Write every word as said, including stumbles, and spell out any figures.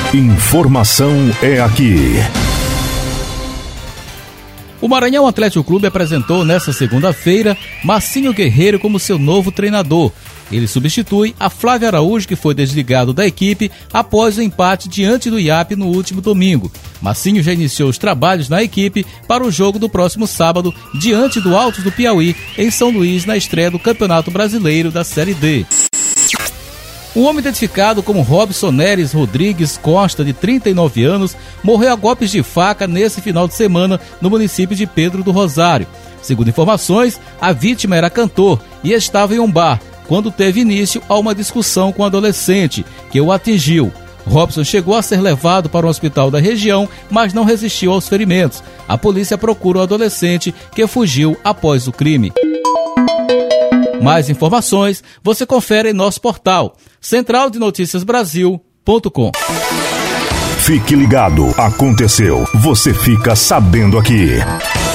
Informação é aqui. O Maranhão Atlético Clube apresentou nesta segunda-feira Marcinho Guerreiro como seu novo treinador. Ele substitui a Flávio Araújo, que foi desligado da equipe após o empate diante do I A P no último domingo. Marcinho já iniciou os trabalhos na equipe para o jogo do próximo sábado, diante do Altos do Piauí, em São Luís, na estreia do Campeonato Brasileiro da Série D. Um homem identificado como Robson Neres Rodrigues Costa, de trinta e nove anos, morreu a golpes de faca nesse final de semana no município de Pedro do Rosário. Segundo informações, a vítima era cantor e estava em um bar quando teve início a uma discussão com um adolescente, que o atingiu. Robson chegou a ser levado para um hospital da região, mas não resistiu aos ferimentos. A polícia procura o adolescente, que fugiu após o crime. Mais informações você confere em nosso portal central de notícias brasil ponto com. Fique ligado, aconteceu, você fica sabendo aqui.